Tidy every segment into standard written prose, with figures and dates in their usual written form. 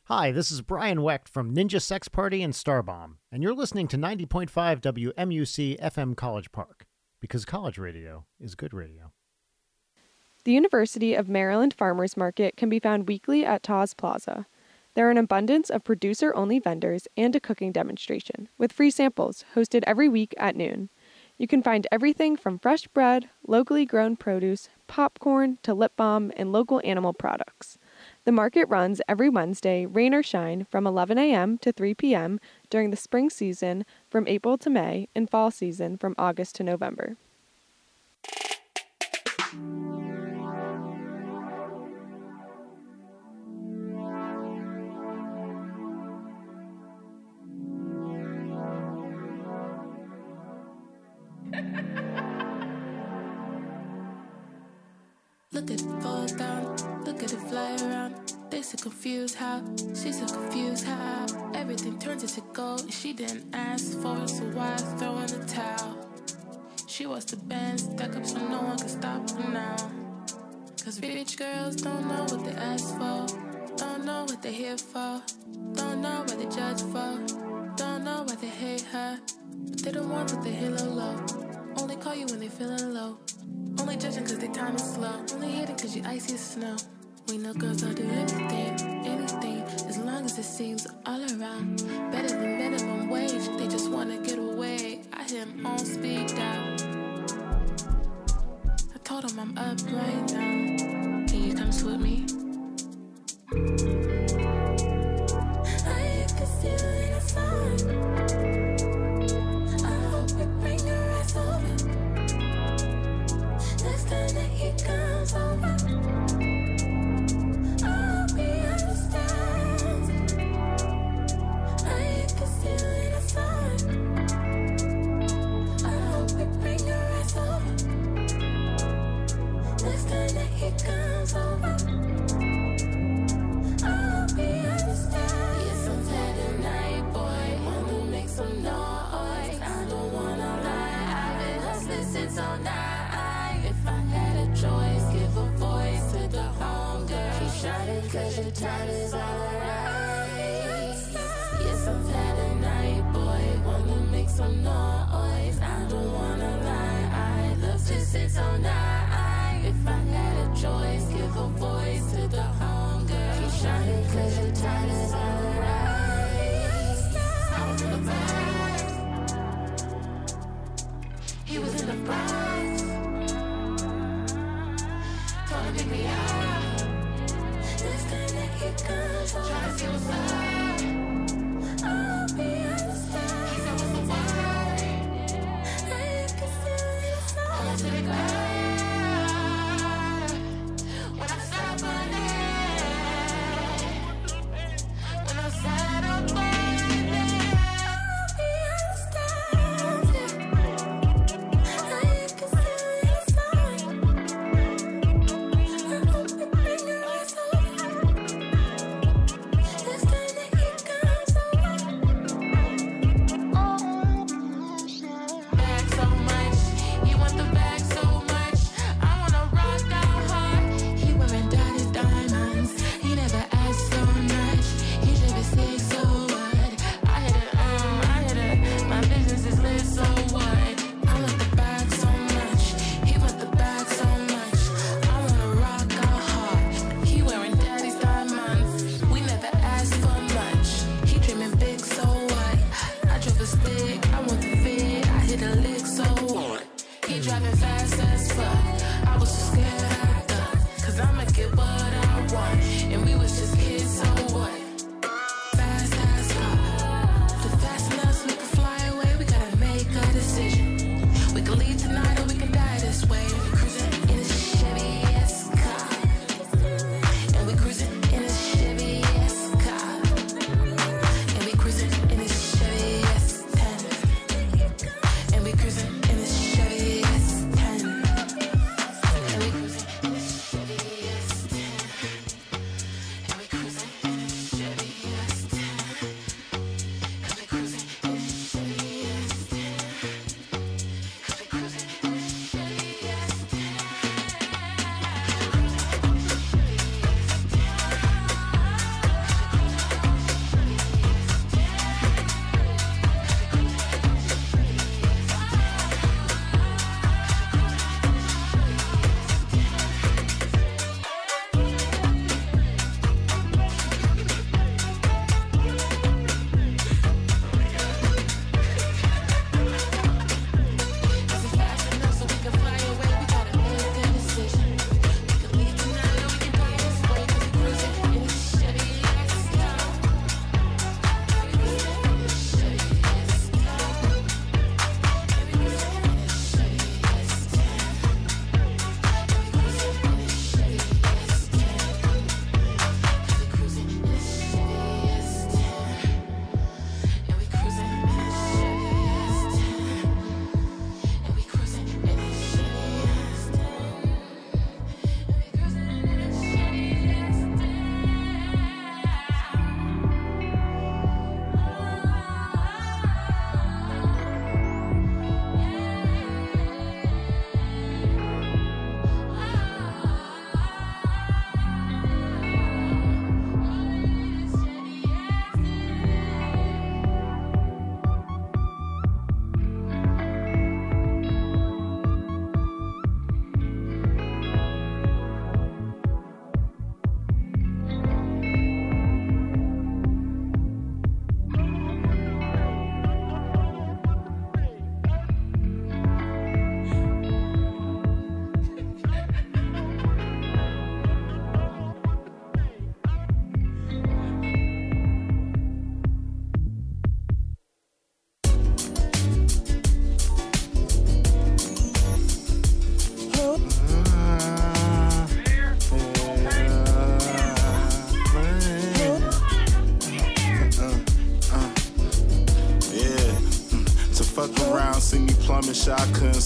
Hi, this is Brian Wecht from Ninja Sex Party and Starbomb, and you're listening to 90.5 WMUC FM College Park, because college radio is good radio. The University of Maryland Farmers Market can be found weekly at Taz Plaza. There are an abundance of producer-only vendors and a cooking demonstration, with free samples, hosted every week at noon. You can find everything from fresh bread, locally grown produce, popcorn, to lip balm, and local animal products. The market runs every Wednesday, rain or shine, from 11 a.m. to 3 p.m. during the spring season from April to May and fall season from August to November. Look at it fall down, look at it fly around. They so confused how, she's so confused how everything turns into gold and she didn't ask for it, so why throw in the towel? She wants the band stuck up so no one can stop her now. Cause rich girls don't know what they ask for, don't know what they're here for, don't know what they judge for, don't know why they hate her, but they don't want what they hit low. Only call you when they feeling low. Only judging cause their time is slow. Only hating cause you icy as snow. We know girls will do anything, as long as it seems all around. Better than minimum wage, they just wanna get away. I hear them on speed dial. I told them I'm up right now. Can you come with me? I can still in a song. Cause your time is all right. Yes, I've had a night, boy. Wanna make some noise. I don't wanna lie. I love to sit all night. If I had a choice, give a voice to the hunger. Keep shining cause your time is all right. I was in the Bronx. He was in the Bronx. Told him pick me up. Try to see what's up. I'll be understand. He said what's the word? I can still hear the sound. I want to be glad when I stop running. When I set up burning. I'll be understand. I can still hear the sound. I hope you bring your eyes over.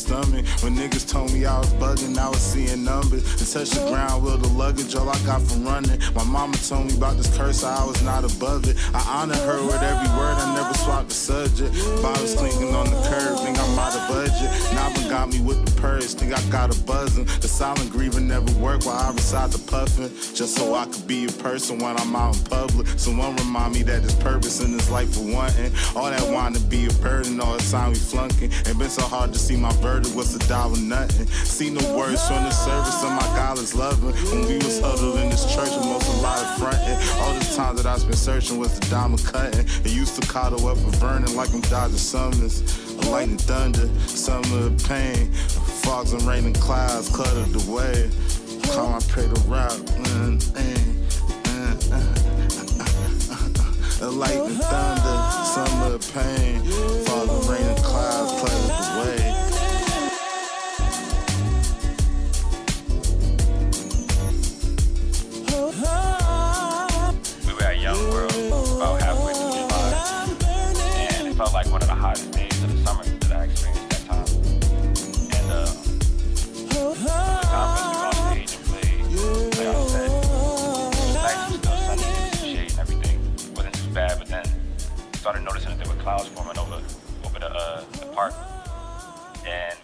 stomach. When niggas told me I was bugging, I was seeing numbers. And touched the ground with the luggage, all I got from running. My mama told me about this curse, I was not above it. I honor her with every word, I never swapped the subject. Bottles clinking on the curb, think I'm out of budget. Nava got me with the purse, think I got a buzzing. The silent grieving never worked while I reside the puffin'. Just so I could be a person when I'm out in public. Someone remind me that there's purpose in this life for wanting. All that wanting to be a burden, all the time we flunking. It been so hard to see my verdict, what's $1 nothing. See no words from the service of my God is loving. When we was huddled in this church, with most a lot of fronting. All this time that I spent searching was the diamond cutting. It used to coddle up a Vernon like I'm dodging summons. A lightning thunder, summer of pain. Fogs and rain and clouds cluttered the way. Call my pray to route. A lightning thunder, summer of pain. Fogs and rain and clouds cluttered the way. We were at Young World about halfway through July, and it felt like one of the hottest days of the summer that I experienced that time. And the time for us to go on stage and play on set. It was nice, it was still sunny, there was some shade and everything. It wasn't too bad, but then I started noticing that there were clouds forming over the park. And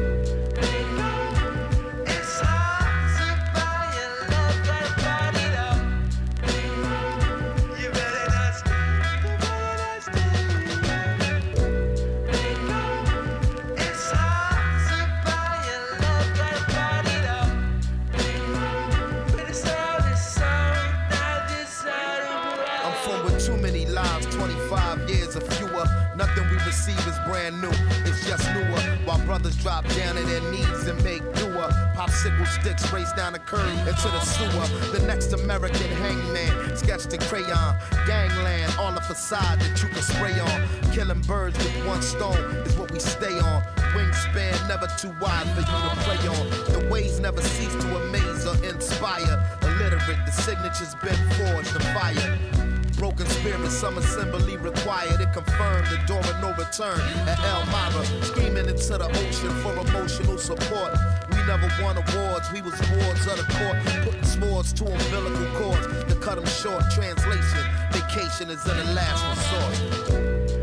is brand new, it's just newer. While brothers drop down on their knees and make newer. Popsicle sticks race down the curb into the sewer. The next American hangman, sketched in crayon. Gangland, all the facade that you can spray on. Killing birds with one stone is what we stay on. Wingspan never too wide for you to play on. The ways never cease to amaze or inspire. Illiterate, the signature's been forged, the fire. Broken spirit, some assembly required. It confirmed the door of no return at Elmira. Screaming into the ocean for emotional support. We never won awards, we was wards of the court. Putting swords to umbilical cords to cut them short. Translation, vacation is in the last resort.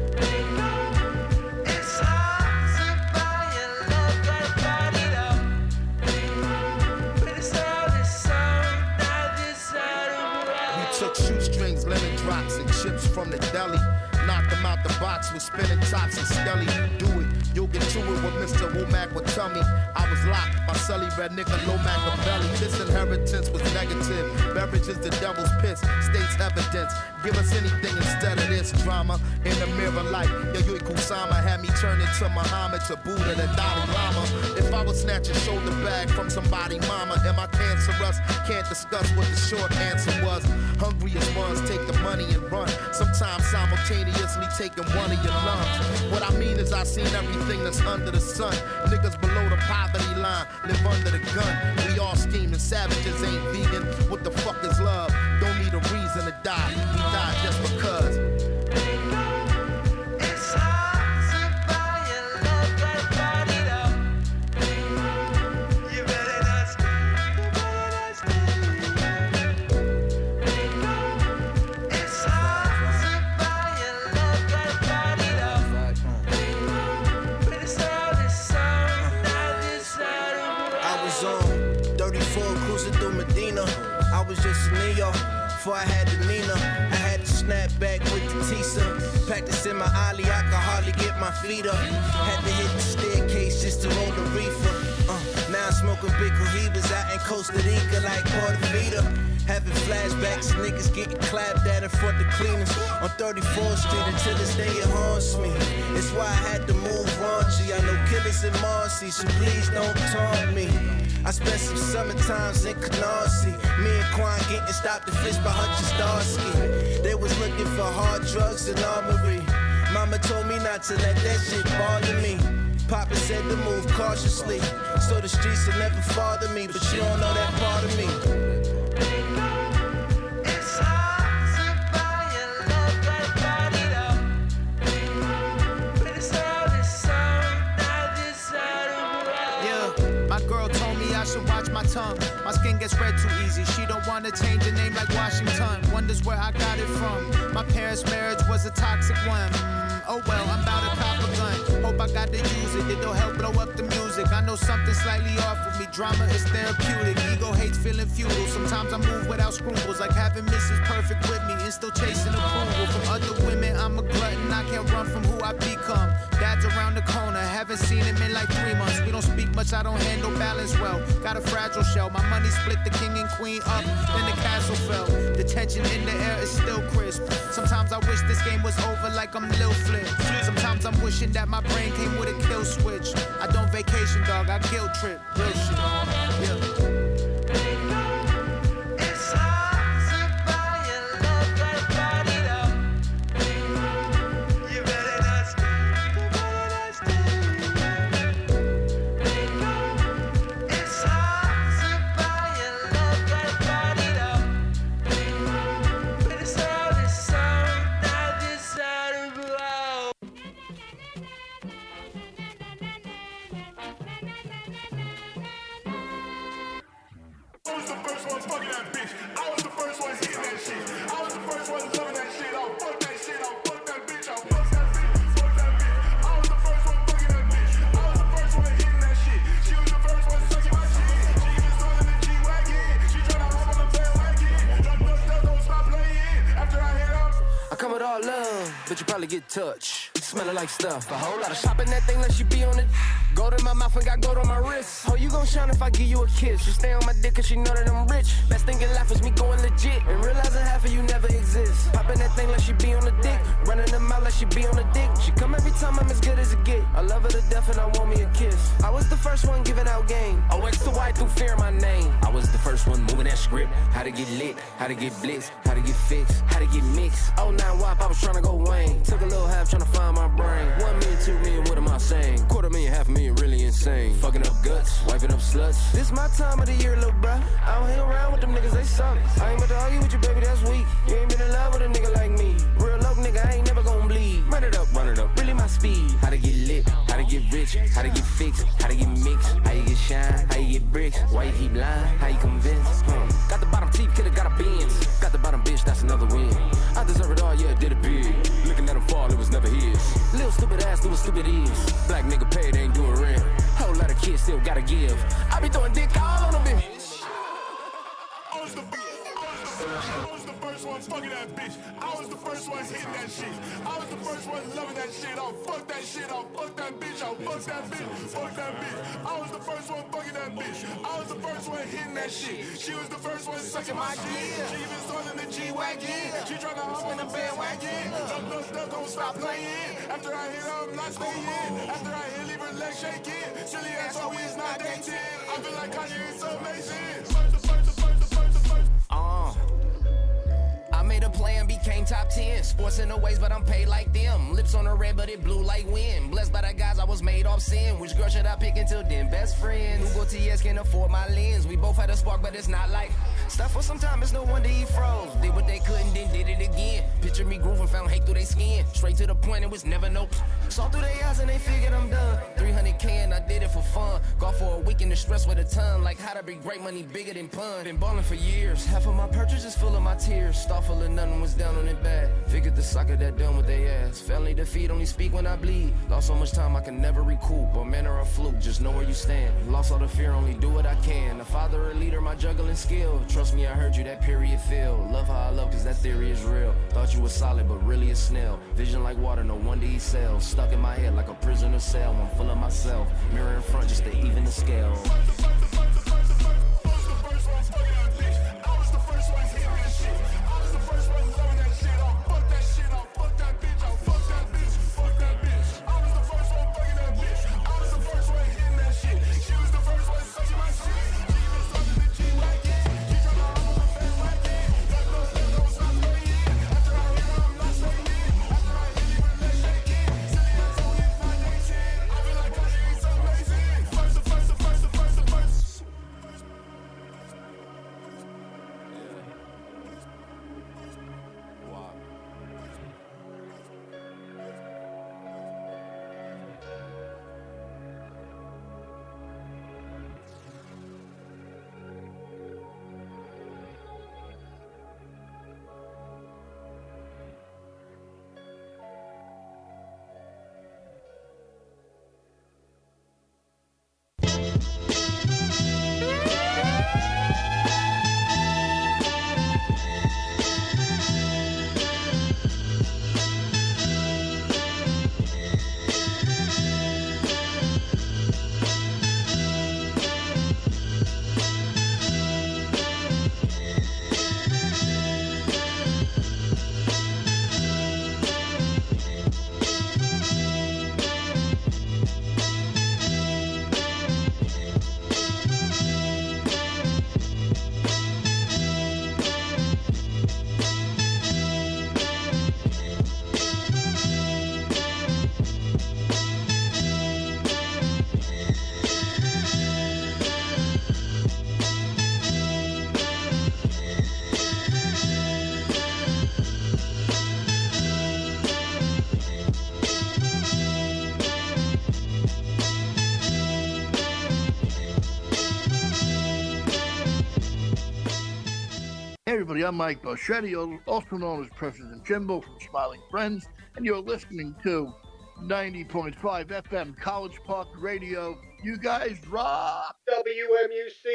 Lemon drops and chips from the deli. Knock them out the box with spinning tops and skelly. Do it, you'll get to it what Mr. Womack would tell me. I was locked, my celly red nigga low Machiavelli. This inheritance was negative. Beverage is the devil's piss, state's evidence. Give us anything instead of this drama. In the mirror light, Yayoi Kusama had me turn into Muhammad, to Buddha, the Dalai Lama. If I would snatch a shoulder bag from somebody, mama, am I cancerous? Can't discuss what the short answer was. Hungriest ones take the money and run. Sometimes simultaneously taking one of your lungs. What I mean is I seen everything that's under the sun. Niggas below the poverty line live under the gun. We all scheming, savages ain't vegan. What the fuck is love? Don't need a reason to die. We die just because. Before I had the Nina, I had to snap back with the Tisa. Practicing my ollie, I could hardly get my feet up. Had to hit the staircase just to roll the reefer. Now I'm smoking big cohibas out in Costa Rica like Portofino. Having flashbacks, niggas getting clapped at in front of cleaners on 34th Street until this day it haunts me. It's why I had to move raunchy. I know killers in Marcy, so please don't taunt me. I spent some summer times in Canarsie. Me and Quan getting stopped and fished by Hutch Starsky. They was looking for hard drugs and armory. Mama told me not to let that shit bother me. Papa said to move cautiously, so the streets will never bother me. But you don't know that part of me. girl told me I should watch my tongue. My skin gets red too easy. She don't wanna change her name like Washington. Wonders where I got it from. My parents' marriage was a toxic one. Oh well, I'm about to cop a gun. Hope I got to use it. It'll help blow up the music. I know something slightly off with me. Drama is therapeutic. Ego hates feeling futile. Sometimes I move without scruples, like having Mrs. Perfect with me and still chasing approval from other women. I'm a glutton. I can't run from who I become. Dad's around the corner. Haven't seen him in like 3 months. We don't speak much. I don't handle balance well. Got a fragile shell. My money split the king and queen up. Then the castle fell. The tension in the air is still crisp. Sometimes I wish this game was over like I'm Lil Flip. Sometimes I'm wishing that my brain came with a kill switch. I don't vacation, dog. I guilt trip. Real shit. Yeah. But you probably get touched. Smelling like stuff. A whole lot of shopping that thing let you be on it. Gold in my mouth and got gold on my wrist. Oh, you gon' shine if I give you a kiss. You stay on my dick cause you know that I'm rich. Best thing in life is me going legit. And realizing half of you never exist. Popping that thing like she be on the dick. Running them out like she be on the dick. She come every time I'm as good as it get. I love her to death and I want me a kiss. I was the first one giving out game. OX to Y through fear my name. I was the first one moving that script. How to get lit, how to get blitz, how to get fixed, how to get mixed. Oh, 9 WAP, I was trying to go Wayne. Took a little half trying to find my brain. 1 million, 2 million, what am I saying? $250,000, $500,000, really insane. Fucking up guts, wiping up sluts. This my time of the year, little bruh. I don't hang around with them niggas, they suck. I ain't about to argue with you, baby, that's weak. You ain't been in love with a nigga like me. Real low nigga, I ain't never gon' bleed. Run it up, really my speed. How to get lit, how to get rich, how to get fixed, how to get mixed, how you get shine, how you get bricks, why you keep lying, how you convince. Got the bottom teeth, kidda got a Benz. Got the bottom bitch, that's another win. I deserve it all, yeah, did it big. Looking at him fall, it was never his. Little stupid ass, do what stupid is. Black nigga paid, ain't doing rent. Whole lot of kids still gotta give. I be throwing dick all on a bitch. I was the first one fucking that bitch. I was the first one hitting that shit. I was the first one loving that shit. I'll fuck that shit. I'll fuck that bitch. I'll fuck that bitch. Fuck that bitch. I was the first one fucking that bitch. I was the first one hitting that shit. She was the first one sucking my dick. She even started in the G-Wagon. She tryna hop in the bandwagon. Dumb stuff don't stop playing. After I hit her, I'm not staying. After I hit, leave her legs shaking. Silly ass always not dating. I feel like Kanye is amazing. I made a play and became top 10. Sports in the ways, but I'm paid like them. Lips on the red, but it blew like wind. Blessed by the guys I was made off sin. Which girl should I pick until then? Best friends. Hugo TS can't afford my lens. We both had a spark, but it's not like stuff for some time. It's no wonder he froze. Did what they couldn't, then did it again. Picture me grooving, found hate through their skin. Straight to the point, it was never no. Saw through their eyes and they figured I'm done. 300K and I did it for fun. Golf for a weekend to stress with a ton. Like how to be great money bigger than pun. Been ballin' for years. Half of my purchases full of my tears. Start full of nothing was down on it bad. Figured the soccer that done with they ass. Family defeat, only speak when I bleed. Lost so much time I can never recoup. A man or a fluke, just know where you stand. Lost all the fear, only do what I can. A father or leader, my juggling skill. Trust me, I heard you, that period feel. Love how I love, cause that theory is real. Thought you was solid, but really a snail. Vision like water, no wonder he sells. Stuck in my head like a prisoner cell. I'm full of myself. Mirror in front just to even the scale. Hey everybody, I'm Mike Boschetti, also known as President Jimbo from Smiling Friends, and you're listening to 90.5 FM College Park Radio. You guys rock! WMUC!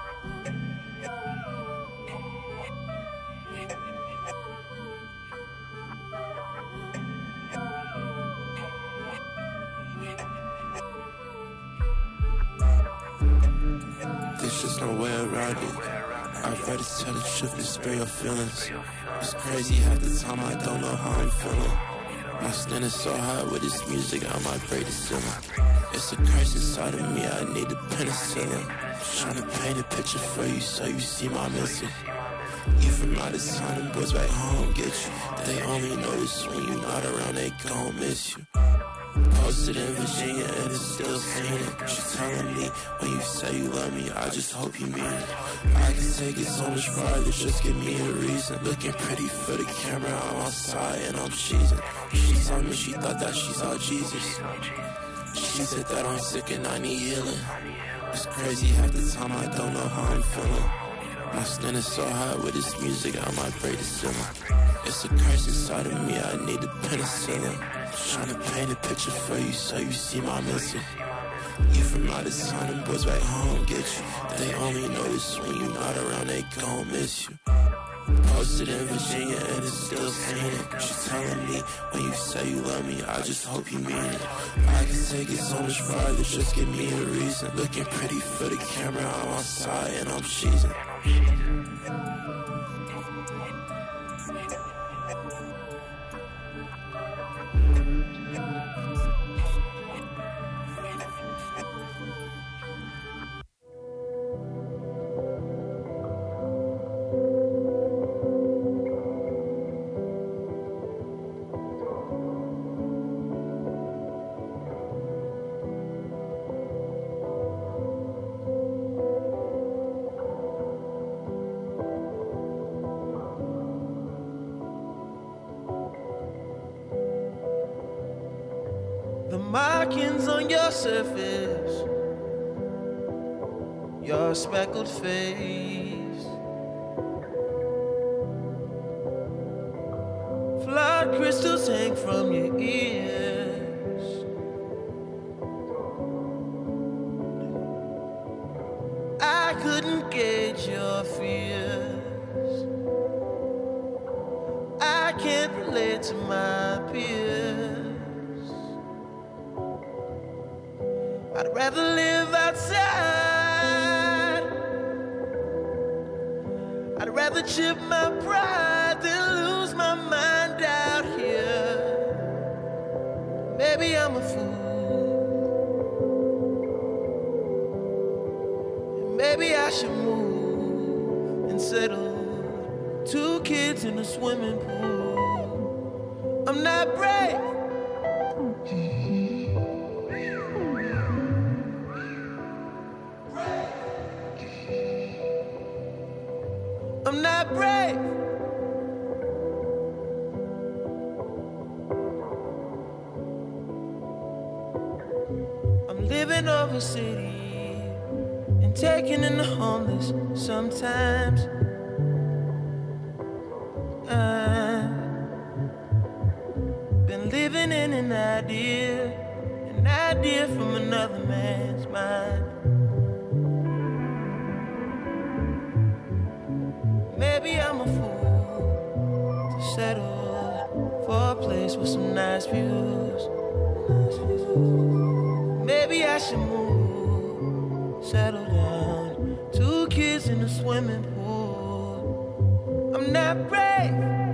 There's just no way around it. I'd rather tell the truth than spare your feelings. It's crazy half the time I don't know how I'm feeling. My standing so high with this music, I might break the ceiling. It's a curse inside of me, I need a penicillin. Trying to paint a picture for you so you see my missing. You from out of town, them boys back home get you. They only notice when you're not around, they gon' miss you. Posted in Virginia and it's still singing. She telling me when you say you love me, I just hope you mean it. I can take it so much farther, just give me a reason. Looking pretty for the camera, I'm outside and I'm cheesing. She told me she thought that she saw Jesus. She said that I'm sick and I need healing. It's crazy half the time I don't know how I'm feeling. My standing so high with this music, I might break the ceiling. It's a curse inside of me, I need a penicillin. Trying to paint a picture for you so you see my missing. You from out of town, them boys back home get you. They only notice when you're not around, they gon' miss you. Posted in Virginia and it's still singing. She telling me when you say you love me, I just hope you mean it. I can take it so much farther, just give me a reason. Looking pretty for the camera, I'm outside and I'm cheesing. Markings on your surface, your speckled face, flood crystals hang from your ears. I couldn't gauge your fears. I can't relate to my peers. I'd rather live outside. I'd rather chip my pride than lose my mind out here. Maybe I'm a fool. Maybe I should move and settle. 2 kids in a swimming pool. I'm not brave. I'm not brave. I'm living overseas and taking in the homeless sometimes. I've been living in an idea from another man's mind. Maybe I'm a fool to settle for a place with some nice views. Maybe I should move, settle down. 2 kids in a swimming pool. I'm not brave.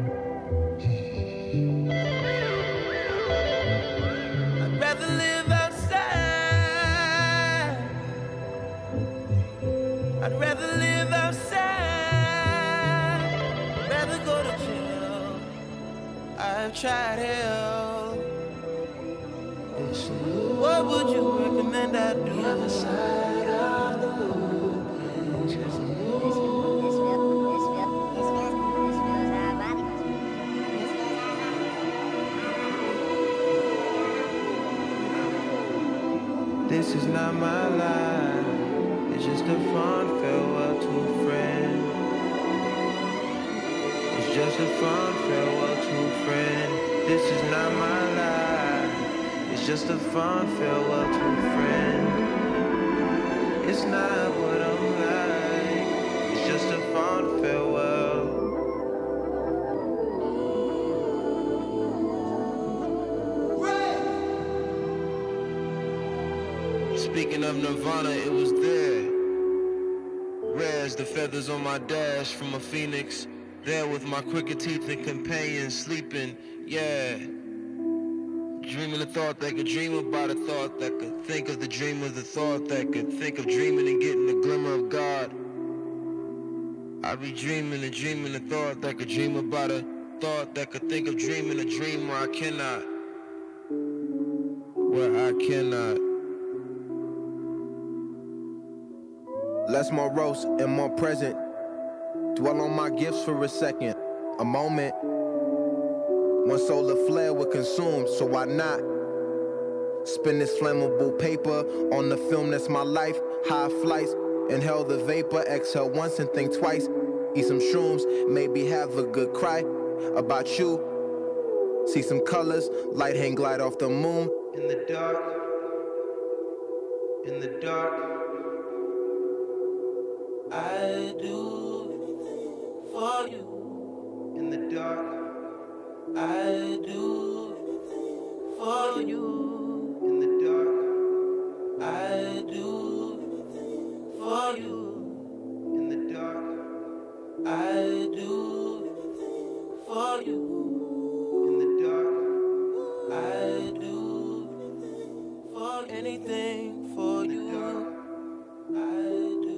I'd rather live outside. I'd rather live outside. I've tried hell. What would you recommend I do? The other side of the loop. This is not my life. It's just a fond farewell to a friend. just a fond farewell to a friend. This is not my life. It's just a fond farewell to a friend. It's not what I'm like. It's just a fond farewell. Speaking of Nirvana, it was there. Rare as the feathers on my dash from a phoenix. There with my crooked teeth and companions sleeping, yeah. Dreaming a thought that could dream about a thought that could think of the dream of the thought that could think of dreaming and getting the glimmer of God. I be dreaming and dreaming a thought that could dream about a thought that could think of dreaming a dream where I cannot. Less morose and more present. Dwell on my gifts for a second, a moment. One solar flare would consume, so why not? Spin this flammable paper on the film that's my life. High flights, inhale the vapor, exhale once and think twice. Eat some shrooms, maybe have a good cry about you. See some colors, light hang glide off the moon. In the dark, I do for you. In the dark, I do for you. In the dark, I do for you. In the dark, I do for you. In the dark, I do for anything for you. I do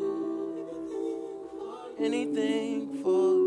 anything for you.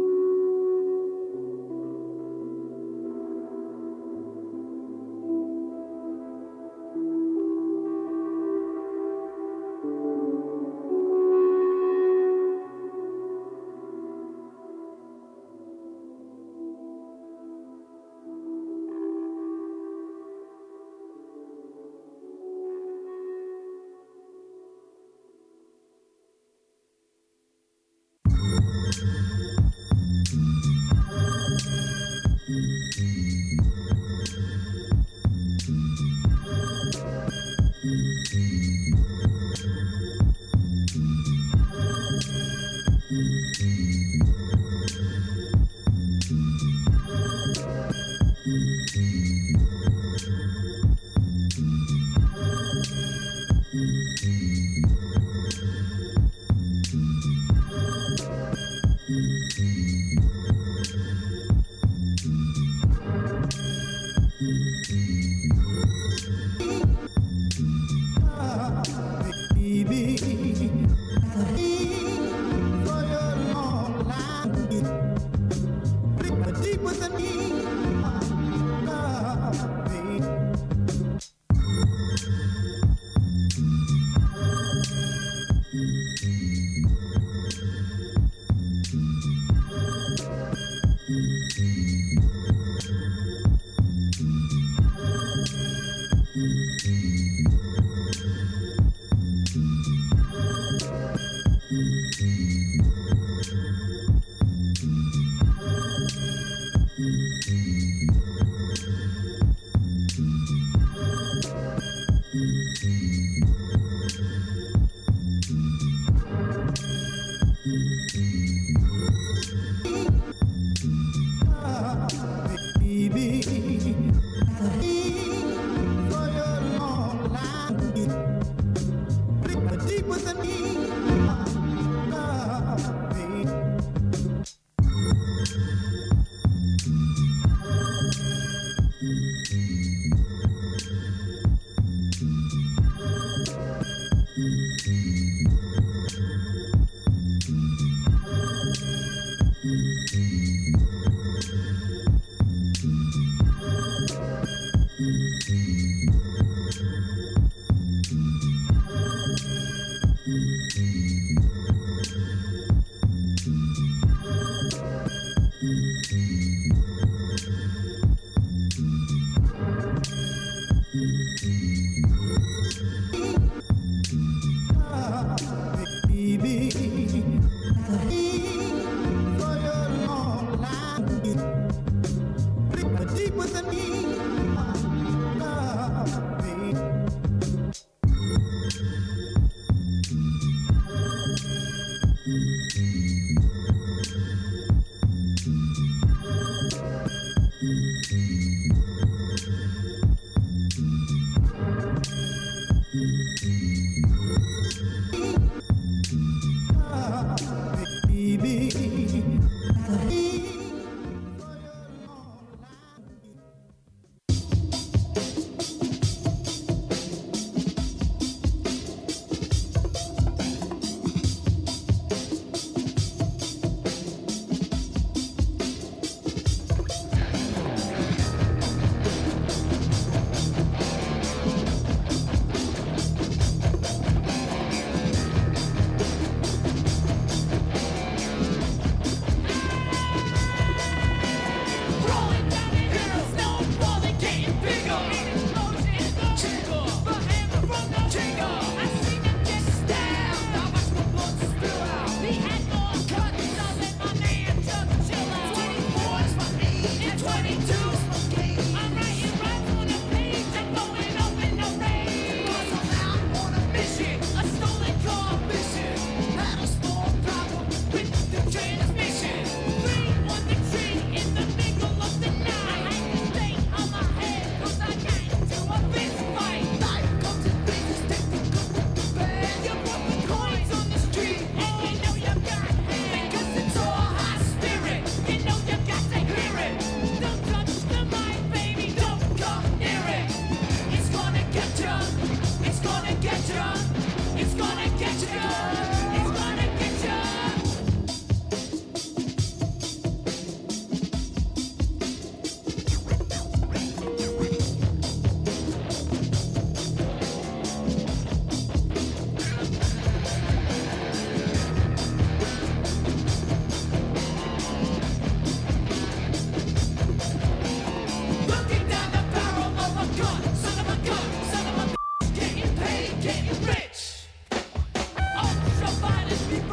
Baby, for your long life.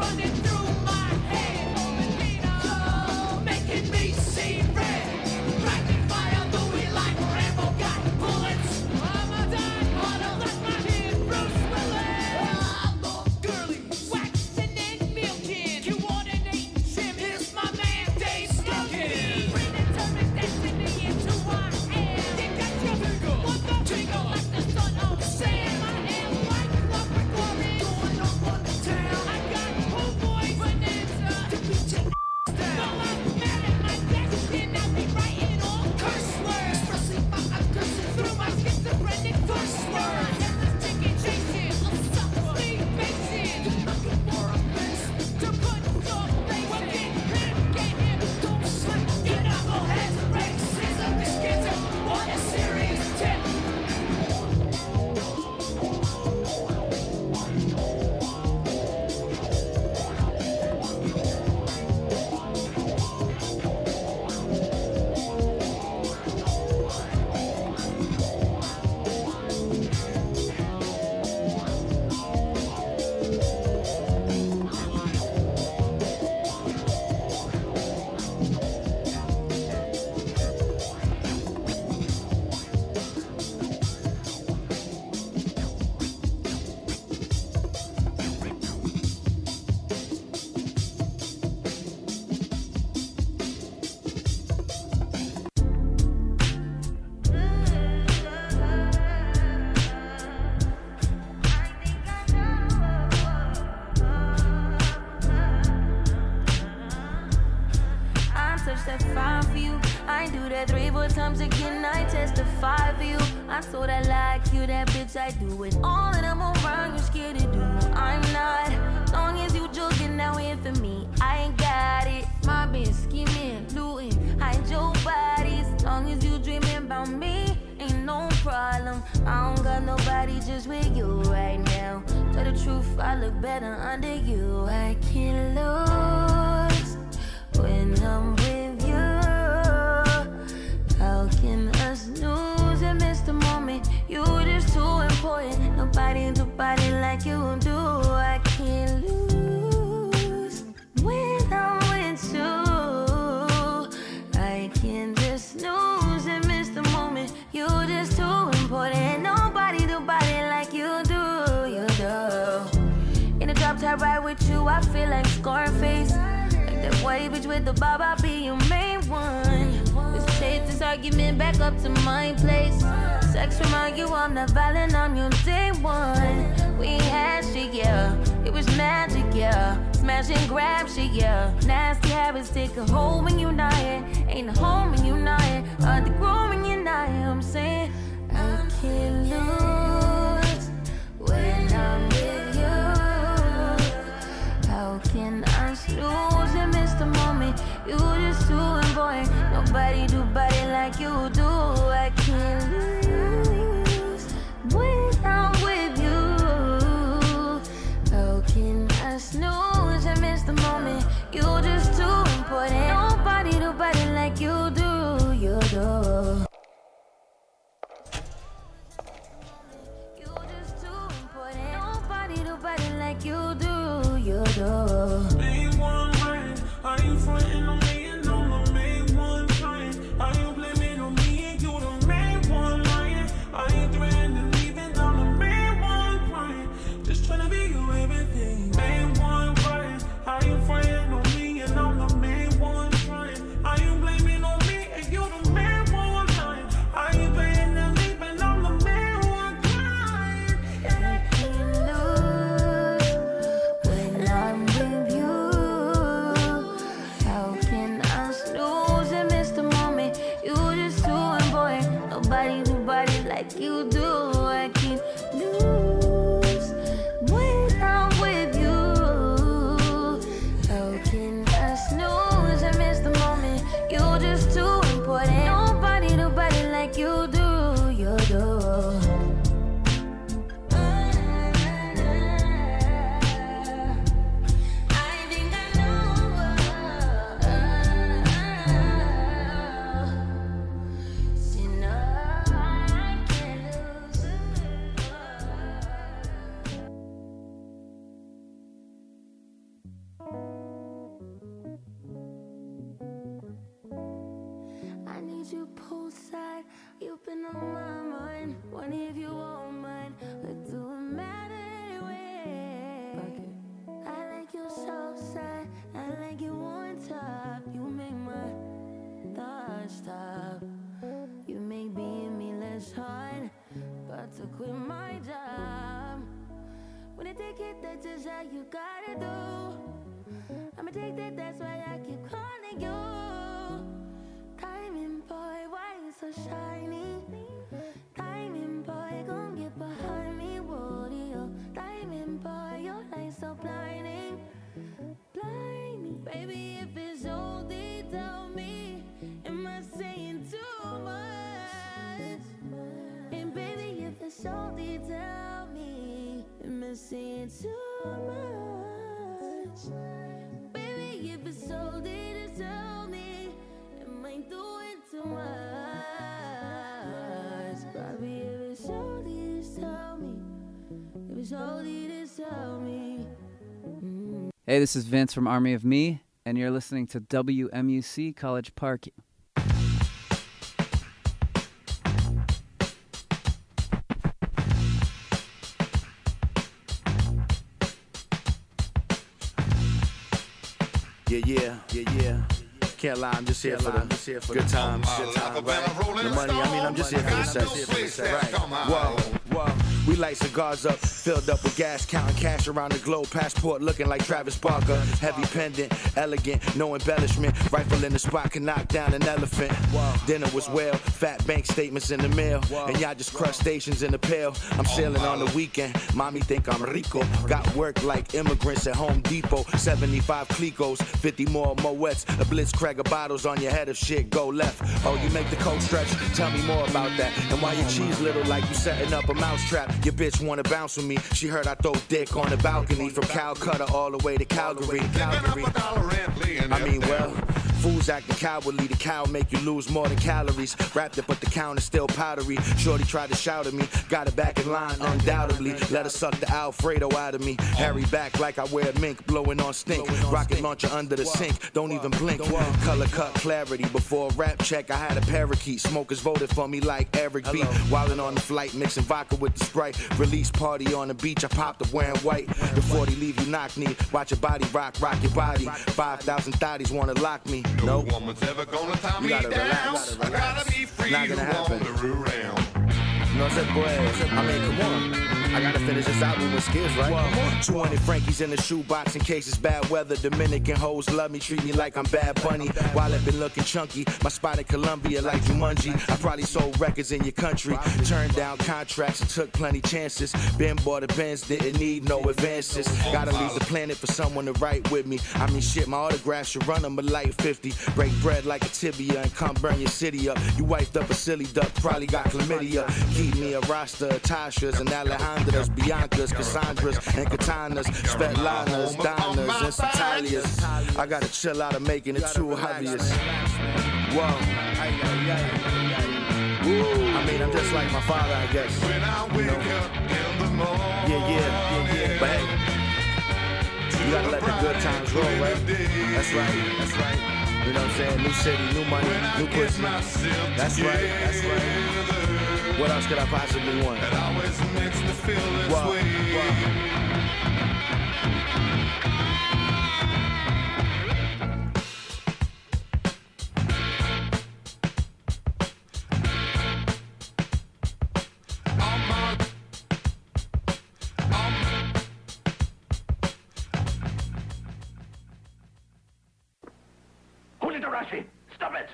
times again, I testify for you. I told I like you, that bitch, I do it. All that I'm around, you're scared to do. I'm not. Long as you joking, now in for me, I ain't got it. My bitch scheming, looting, hide your bodies. Long as you dreaming about me, ain't no problem. I don't got nobody just with you right now. Tell the truth, I look better under you. I can't lose when I'm with you. How can us lose and miss the moment? You just too important. Nobody do body like you do. I can't lose when I'm with you. I can't just lose and miss the moment. You just too important. Nobody do body like you do. You do. In the drop top ride with you, I feel like Scarface. Like that white bitch with the bob, I'll be your main one. Let's take this argument back up to my place. Sex remind you I'm not violent on your day one. We had shit, yeah. It was magic, yeah. Smash and grab shit, yeah. Nasty habits take a hold when you're not here. Ain't a home when you're not here. Hard to grow when you're not here. I'm saying I can't lose when I'm with you. How can I lose and miss the moment? You just too important. Nobody do body like you do. I can't lose when I'm with you. How can I snooze and miss the moment? You just too important. Nobody do body like you do. You do. You just too important. Nobody do body like you do. You do. Main one line, are you frontin' on me and I'm the main one trying? Are you blaming on me and you the main one lying? Are you threatening leaving? I'm the main one crying. Just tryna be your everything. Main one crying. Are you frontin' on me and I'm the main one trying? Are you blaming on me and you the main one lying? Are you threatening leaving? I'm the main one crying. I can't lose when I'm with you. money if you want mine. It don't matter anyway. I like your soft side. I like you on top. You make my thoughts stop. You make being me less hard. About to quit my job. When I take it, that's just how you gotta do. I'm addicted, that's why I keep calling you. Diamond boy, why you so shiny? Diamond boy, gon' get behind me, Woody-o. Diamond boy, your light so blinding. Blinding. Baby, if it's only, tell me, am I saying too much? And baby, if it's only, tell me, am I saying too much? Baby, if it's only, just tell me, am I doing too much? Baby, if it's only, just tell me, if it's only, just tell me. Hey, this is Vince from Army of Me, and you're listening to WMUC College Park. Yeah. Can't lie, I'm just here for the good times, right? The money, I mean, I'm just here for the sex, right? Whoa. We light cigars up, filled up with gas, counting cash around the globe. Passport looking like Travis Barker. Heavy pendant, elegant, no embellishment. Rifle in the spot can knock down an elephant. Dinner was well, fat bank statements in the mail. And y'all just crustaceans in the pail. I'm sailing on the weekend, mommy think I'm rico. Got work like immigrants at Home Depot. 75 Clicos, 50 more Moets. A Blitzkrieg of bottles on your head if shit go left. Oh, you make the cold stretch? Tell me more about that. And why your cheese little like you setting up a mousetrap? Your bitch wanna bounce with me. She heard I throw dick on the balcony from Calcutta all the way to Calgary. I mean, well, fools acting cowardly. The cow make you lose more than calories. Wrapped up, but the count is still powdery. Shorty tried to shout at me. Got it back in line, undoubtedly. Let her suck the Alfredo out of me. Harry back like I wear mink, blowing on stink. Rocket launcher under the sink. Don't even blink. Color cut clarity. Before a rap check, I had a parakeet. Smokers voted for me like Eric B. Wildin' on the flight, mixing vodka with the Sprite. Release party on the beach, I popped up wearing white. Before they leave you knock-kneed, watch your body rock your body. 5,000 thotties wanna lock me. No woman's ever gonna tie me down. I gotta be free. Not gonna happen. You know what I'm saying, boy? I mean, come on. I gotta finish this album with skills, right? 200 Frankies in the shoebox in case it's bad weather. Dominican hoes love me, treat me like I'm Bad Bunny. While I've been looking chunky, my spot in Colombia like Jumanji. I probably sold records in your country. Turned down contracts and took plenty chances. Been bought a Benz, didn't need no advances. Gotta leave the planet for someone to write with me. I mean, shit, my autograph should run them a light 50. Break bread like a tibia and come burn your city up. You wiped up a silly duck, probably got chlamydia. Keep me a roster of Tashas and Alejandras, Biancas, Cassandras, and Katanas, Svetlanas, Donnas, and Satalias. I gotta chill out of making it too obvious. Whoa. I mean, I'm just like my father, I guess. When I wake up in the morning. Yeah. But hey, you gotta let the good times roll, right? That's right. You know what I'm saying? New city, new money, new pussy. That's right. What else could I possibly want? It always makes me feel this way. Rashi, stop it!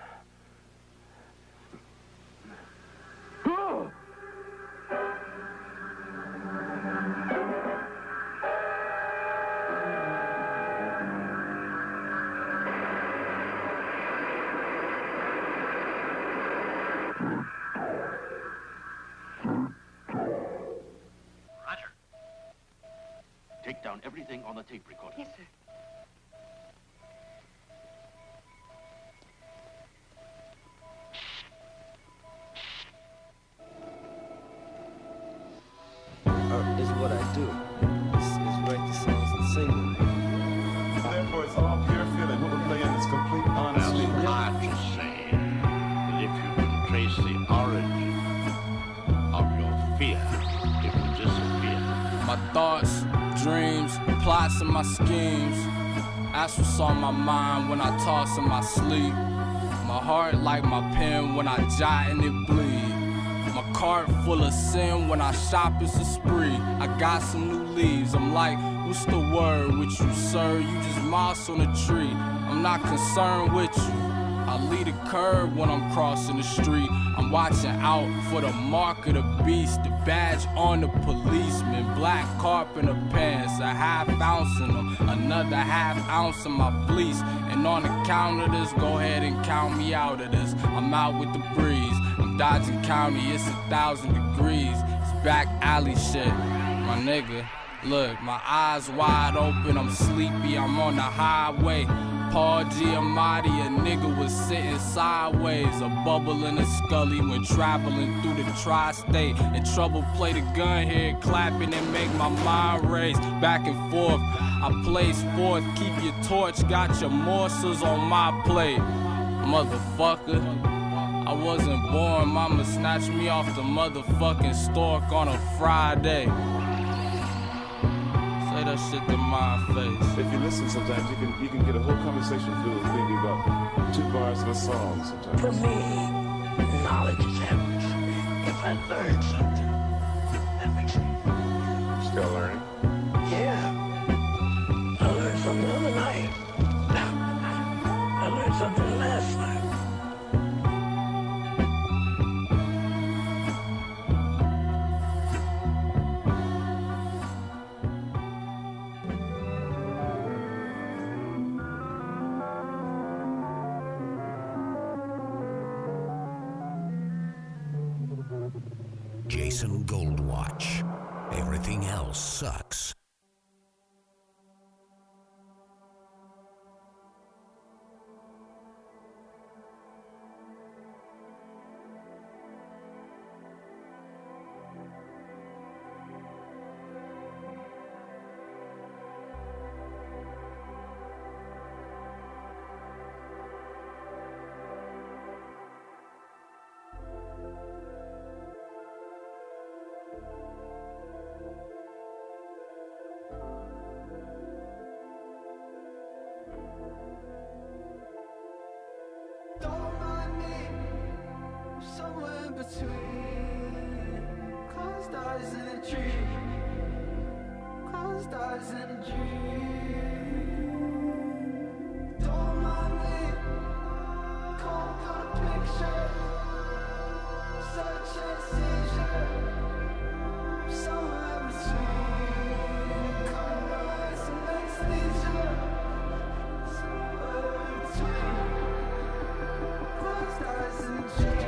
Roger. Take down everything on the tape recorder. Yes, sir. Is what I do. Is write the songs and sing them. Therefore, it's all pure feeling. What we're playing is complete honesty. That's hard to say. But if you can trace the origin of thoughts and my schemes. That's what's on my mind when I toss in my sleep. My heart like my pen when I jot and it bleed. My cart full of sin when I shop, it's a spree. I got some new leaves, I'm like, what's the word with you, sir? You just moss on a tree, I'm not concerned with you. I lead a curve when I'm crossing the street. I'm watching out for the mark of the beast, the badge on the policeman, black carpenter pants, a half ounce in them, another half ounce in my fleece. And on the count of this, go ahead and count me out of this. I'm out with the breeze, I'm dodging county, it's 1,000 degrees. It's back alley shit, my nigga. Look, my eyes wide open, I'm sleepy, I'm on the highway. Paul Giamatti, a nigga was sitting sideways, a bubble in a scully when traveling through the tri-state. And trouble play the gun here, clapping and make my mind race. Back and forth, I place forth, keep your torch, got your morsels on my plate. Motherfucker, I wasn't born, mama snatched me off the motherfucking stork on a Friday. Say that shit to my face. If you listen, sometimes you can get a whole conversation filled with maybe about 2 bars of a song. Sometimes. For me, knowledge is everything. If I learn something, that makes sense. Still learning? Yeah. I learned something the other night. I learned something last night. Jason Goldwatch. Everything else sucks. Somewhere between closed eyes and a dream, closed eyes and a dream. Don't mind me, cold through the picture, such a seizure. Somewhere between cold eyes and anesthesia, somewhere between closed eyes and a dream.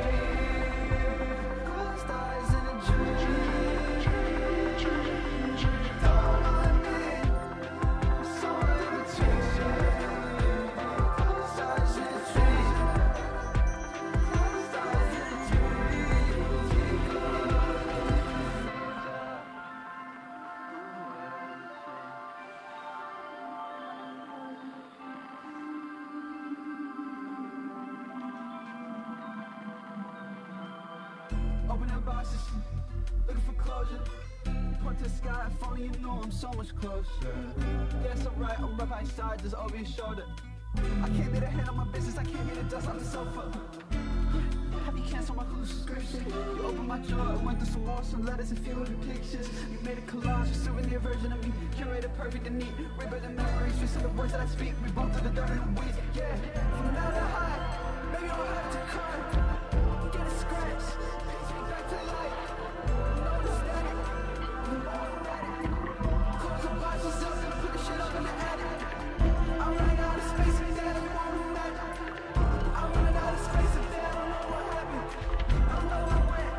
Open up boxes, looking for closure. Point to the sky, if only you know I'm so much closer. Yeah, it's alright, I'm right by your side, just over your shoulder. I can't be the head of my business, I can't be the dust on the sofa. Have you canceled my whole subscription? You opened my drawer, I went through some more, some letters and few of the pictures. You made a collage, a souvenir version of me, curated perfect and neat. River the memories, just of the words that I speak. We both do the dirt and the weeds, yeah. From now to high, maybe I don't have to cry. Get a scratch, takes me back to life. No static, I'm automatic. Close the boxes up and put the shit up in the attic. I'm running out of space and then I won't imagine. I'm running out of space and then I don't know what happened. I know I went.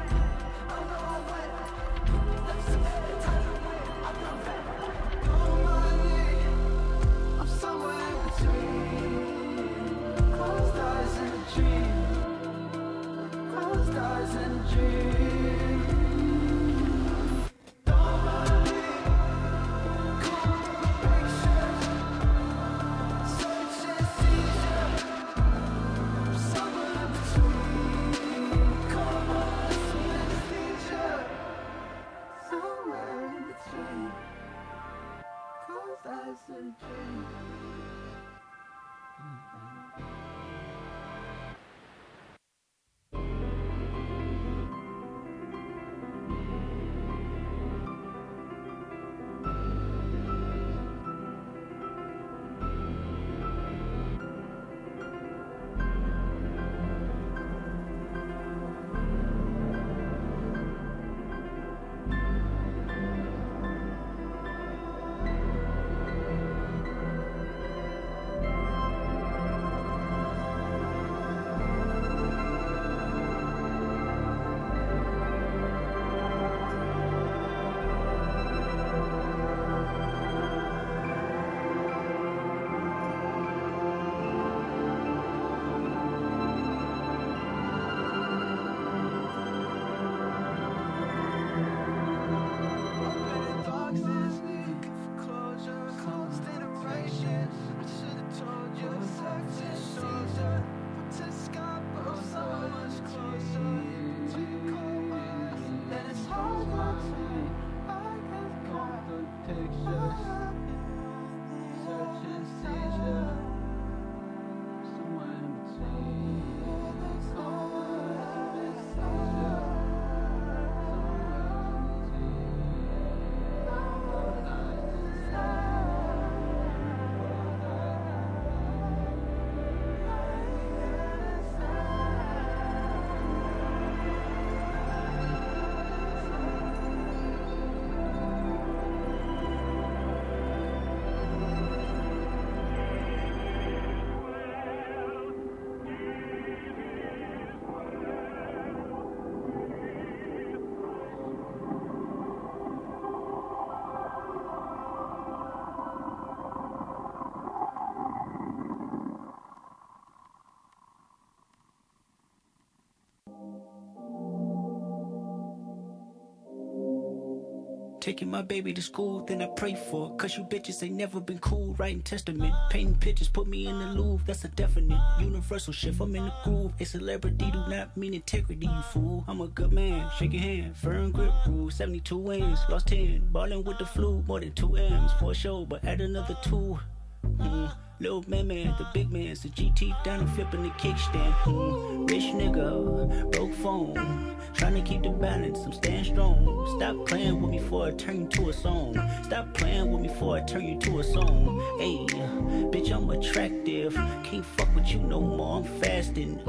Let's see every time I win, I come back. Don't mind me, I'm somewhere in between. Closed eyes and a dream. Taking my baby to school, then I pray for her. Cause you bitches ain't never been cool. Writing testament, painting pictures, put me in the Louvre. That's a definite universal shift. I'm in the groove. A celebrity do not mean integrity, you fool. I'm a good man, shake your hand. Firm grip rule, 72 wins, lost 10. Ballin' with the flu, more than 2 M's for a show, but add another 2. Little man, the big man's the GT down and flipping the kickstand. Rich nigga, broke phone, trying to keep the balance, I'm staying strong. Stop playing with me before I turn you to a song. Stop playing with me before I turn you to a song. Hey, bitch, I'm attractive, can't fuck with you no more, I'm fasting.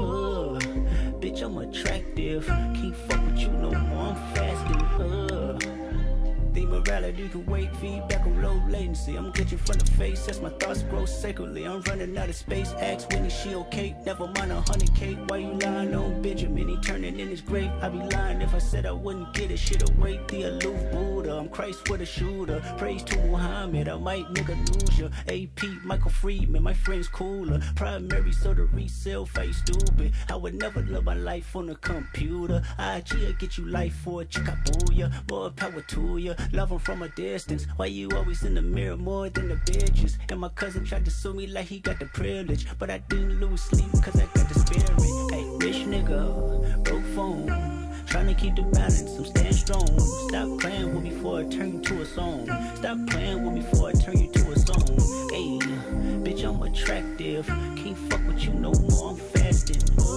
Bitch, I'm attractive, can't fuck with you no more, I'm fasting. The morality can wait, feedback on low latency. I'm glitching from the face as my thoughts grow sacredly. I'm running out of space, ask Whitney, she okay? Never mind 100K, why you lying on Benjamin? He turning in his grave, I'd be lying if I said I wouldn't get it. Shit away, the aloof Buddha, I'm Christ with a shooter. Praise to Muhammad, I might nigga lose ya. AP, Michael Friedman, my friend's cooler. Primary, so the resale face stupid. I would never live my life on a computer. IG'll get you life for a chickabooya. More power to ya. Love 'em from a distance. Why you always in the mirror more than the bitches? And my cousin tried to sue me like he got the privilege, but I didn't lose sleep cause I got the spirit. Hey, rich nigga, broke phone, trying to keep the balance, I'm staying strong. Stop playing with me before I turn you to a song. Stop playing with me before I turn you to a song. Hey, bitch, I'm attractive, can't fuck with you no more, I'm fasting.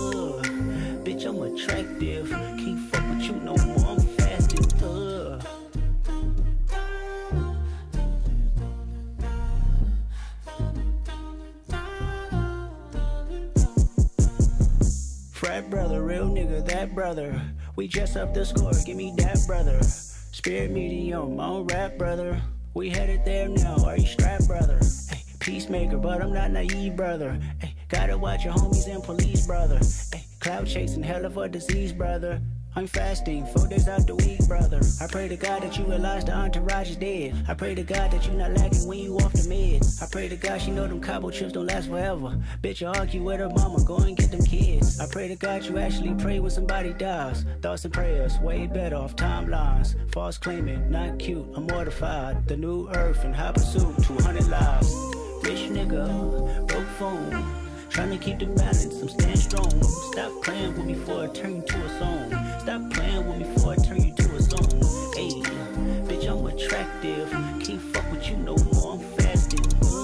Bitch, I'm attractive, can't fuck with you no more, I'm fasting. Frat brother, real nigga, that brother. We dress up the score, give me that brother. Spirit medium, on rap brother. We headed there now, are you strapped brother? Hey, peacemaker, but I'm not naive brother. Hey, gotta watch your homies and police brother. Hey, cloud chasing, hell of a disease brother. I'm fasting, 4 days out the week, brother. I pray to God that you realize the entourage is dead. I pray to God that you not lacking when you off the meds. I pray to God she know them Cabo chips don't last forever. Bitch, you argue with her mama, go and get them kids. I pray to God you actually pray when somebody dies. Thoughts and prayers, way better off timelines. False claiming, not cute, I'm mortified. The new earth and high pursuit, 200 lives. Rich nigga, broke phone, trying to keep the balance, I'm staying strong. Stop playing with me before I turn you to a song. Stop playing with me before I turn you to a song. Hey, bitch, I'm attractive, can't fuck with you no more, I'm fasting.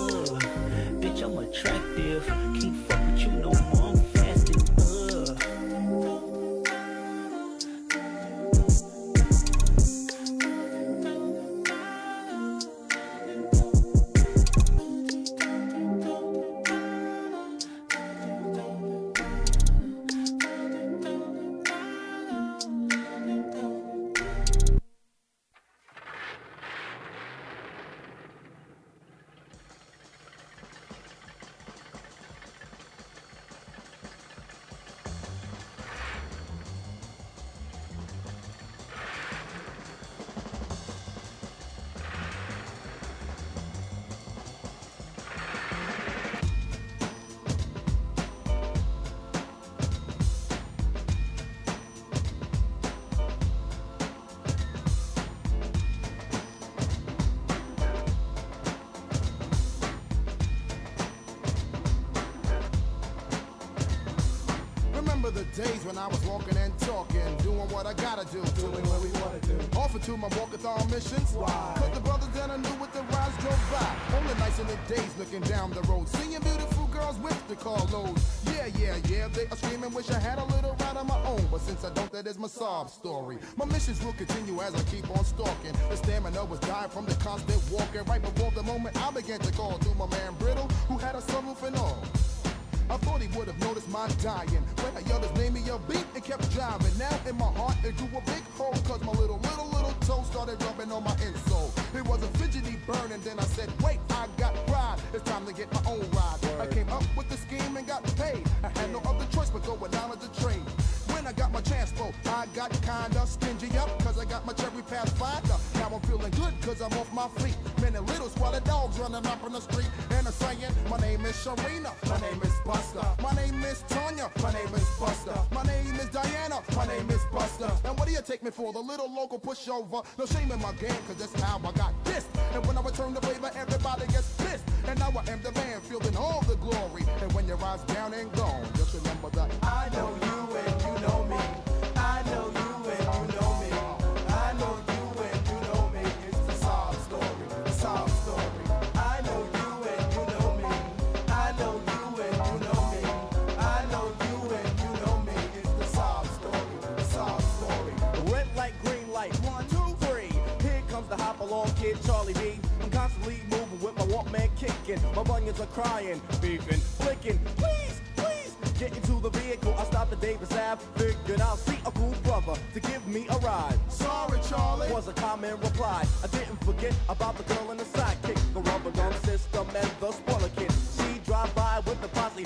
Remember the days when I was walking and talking, doing what I gotta do, doing what we wanna do. Offered to my walkathon missions. Why? Cause the brothers that I knew with the rides drove by. On the nights and the days looking down the road, seeing beautiful girls with the car loads. Yeah, they are screaming, wish I had a little ride of my own. But since I don't, that is my sob story. My missions will continue as I keep on stalking. The stamina was dying from the constant walking. Right before the moment I began to call to my man Brittle, who had a sunroof and all. I thought he would have noticed my dying when I yelled his name in your beat and kept driving. Now in my heart it grew a big hole, cause my little toe started rubbing on my insole. It was a fidgety burn and then I said, wait, I got pride. It's time to get my own ride. I came up with the scheme and got paid. I had no other choice but go with knowledge of trade. When I got my chance, though, I got kinda stingy up, cause I got my cherry Pathfinder. Now I'm feeling good, cause I'm off my feet. Many little squalid dogs running up on the street. And I'm saying, my name is Sharina, my name is Buster. My name is Tanya, my name is Buster. My name is Diana, my name is Buster. And what do you take me for, the little local pushover? No shame in my game, cause that's how I got this. And when I return the favor, everybody gets pissed. And now I am the man, fielding all the glory. And when your eyes down and gone, just remember that I know you and you know me. I know you and you know me. I know you and you know me. It's the sob story, the sob story. I know you and you know me. I know you and you know me. I know you and you know me. It's the sob story, the sob story. Red light, green light, 1, 2, 3. Here comes the hop along kid, Charlie B. I'm constantly moving with my Walkman kicking. My bunions are crying, beefing, flicking. Please, please, get into the vehicle. I stopped at Davis Ave, figured I'll see a cool brother to give me a ride. Sorry, Charlie, was a common reply. I didn't forget about the girl and the sidekick, the rubber gun system and the spoiler kid. She drive by with the posse.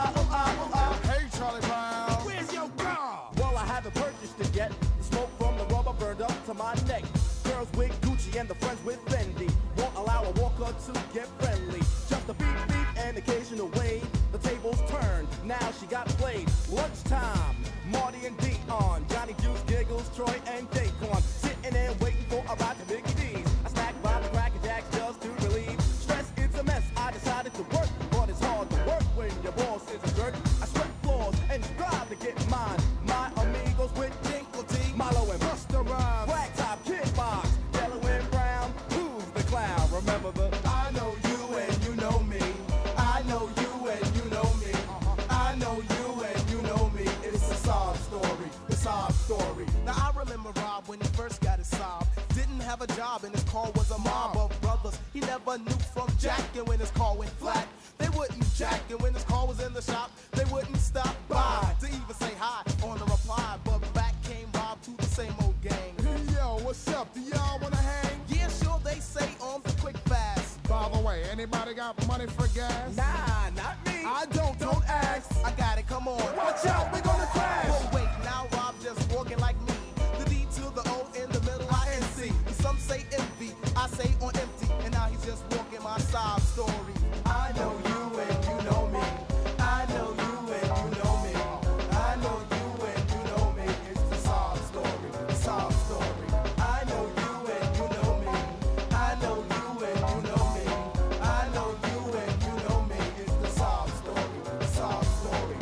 Hey, Charlie Brown, where's your car? Well, I haven't purchased it yet. The smoke from the rubber burned up to my neck. Girls with Gucci and the friends with Fendi won't allow a walker to get friendly. Just a beep beep and occasional wave. The tables turned, now she got played. Lunchtime, Marty and Dion, Johnny Juice, Giggles, Troy and Daquan, sitting there waiting for a ride to Mickey D's. I snack by the Cracker Jacks just to relieve stress. It's a mess. I decided to work, but it's hard to work when your boss is a jerk. I sweat floors and strive to get mine. My amigos with Dinkle T, Milo and Busta Rhymes, Black Top, Kid Box, Yellow and Brown. Who's the clown? Remember the I know you and you know me. I know you and you know me. I know you and you know me. It's a sob story, the sob story. Now I remember Rob when he first got his sob. Didn't have a job and his car was a mob of brothers. He never knew from jacking when his car went flat. They wouldn't jack, and when his car was in the shop, they wouldn't stop by to even say hi or to reply. But back came Rob to the same old gang. Hey, yo, what's up? Do y'all wanna hang? Yeah, sure, they say on the quick fast. By the way, anybody got money for gas? Nah, not me. I don't ask. I got it, come on. Watch out, we're gonna crash. But wait, now Rob just walking like me. The D to the O in the middle, I-N-C. Some say envy, I say on empty. And now he's just walking my sob story. I know you and you know me. I know you and you know me. I know you and you know me. It's the sob story, the sob story. I know you and you know me. I know you and you know me. I know you and you know me. It's the sob story, the sob story.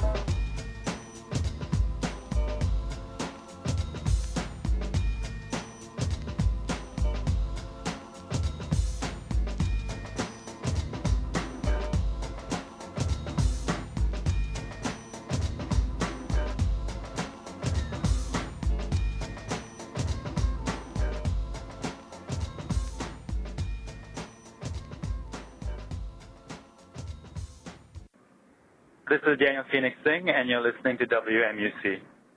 This is Daniel Phoenix Singh, and you're listening to WMUC.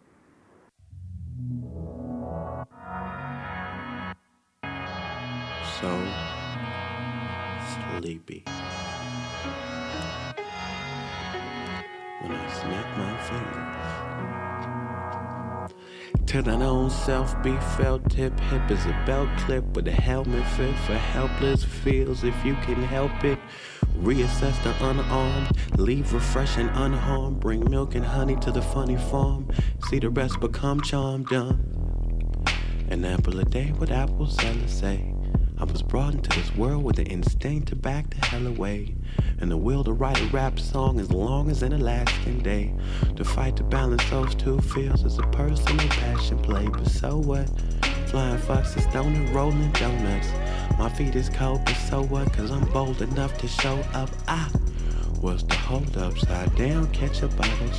So sleepy. When I snap my fingers. Till that own self be felt, hip as a belt clip with a helmet fit for helpless feels if you can help it. Reassess the unarmed, leave refreshed and unharmed. Bring milk and honey to the funny farm. See the rest become charmed done. An apple a day, what apples sellers say. I was brought into this world with the instinct to back the hell away. and the will to write a rap song as long as an Alaskan day. To fight to balance those two fields is a personal passion play, but so what? Flying foxes, donut, rolling donuts. My feet is cold, but so what? Cause I'm bold enough to show up. I was the hold upside down, catch a bottle.